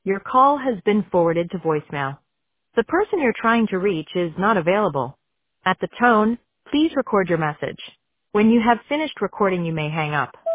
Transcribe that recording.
Your call has been forwarded to voicemail. The person you're trying to reach is not available. At the tone, please record your message. When you have finished recording, you may hang up.